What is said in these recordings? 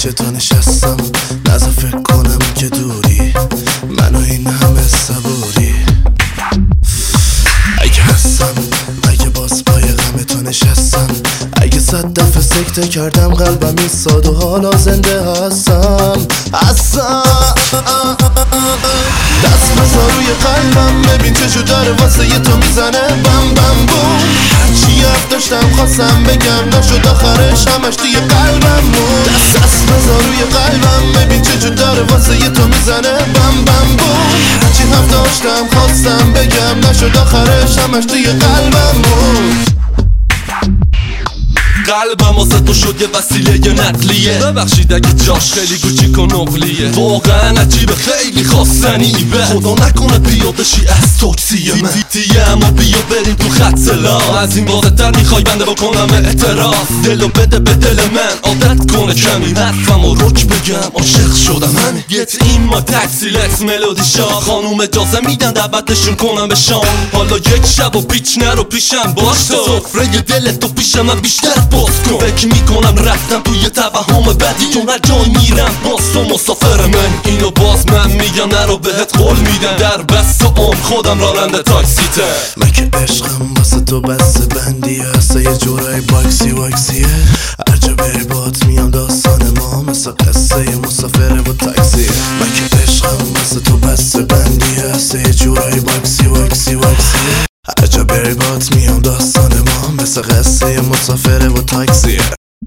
پیش تو نشستم نذار فکر کنم که دوری منو این همه صبوری. اگه هستم اگه باز پای غم تو نشستم، اگه 100 دفعه سکته کردم قلبم ایستاد و حالا زنده هستم. دست بذار روی قلبم ببین چشو داره واسه یه تو میزنه بم بم بوم. هرچی حرف داشتم خواستم بگم نشد آخرش همش توی قلبم بود. دست بذار روی قلبم ببین چشو داره واسه یه تو میزنه بم بم بوم. هرچی حرف داشتم خواستم بگم نشد آخرش همش توی قلبم بود. قلبم واسه تو شد یه وسیله نقلیه، ببخشید اگه جاش خیلی کوچیک و نقلیه. واقعا عجیبه خیلی خواستنیه، خدا نکنه بیادشی از توکسیه من دیگه. اما بیا بریم تو خط سلام، از این واضح تر میخوای بنده بکنم اعتراف. دلو بده به دل من عادت کنه کمی حرفم و رک بگم عاشق شدم همین. Get in my taxi let's melody شاه، خانوم اجازه میدن دعوتشون کنم به شام. حالا یک شب و پیچ نرو پیشم باش تو، سفره دل تو پیشم من بیشتر باز کن. فکر میکنم رفتم توی توهم بدی، چون هر جای میرم باز تو مسافر من. اینو باز من میگم نرو بهت قول میدم، در بست عمر خودم راننده تاکسیته. من که عشقم واسه تو بسته بندیه، اصلا یه جورای باکسی واکسیه. هر جا بری بات میام داستان ما مثل قصه مسافره و تاکسیه. من که عشقم واسه تو بسته بندیه، اصلا یه جورای باکسی واکسی واکسیه. هر جا بری بات میام داستان ما مثل قصه مسافره و تاکسیه.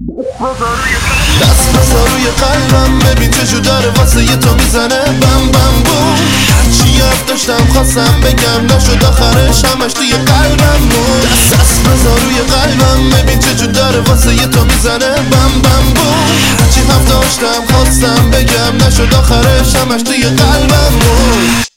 دست بذار روی قلبم ببین چشو داره واسه یه تو میزنه بم بم بوم. هرچی حرف داشتم خواستم بگم نشد آخرش همش توی قلبم بود. دست بذار روی قلبم ببین چشو داره واسه یه تو میزنه بم بم بوم. هرچی حرف داشتم خواستم بگم نشد آخرش همش توی قلبم بود.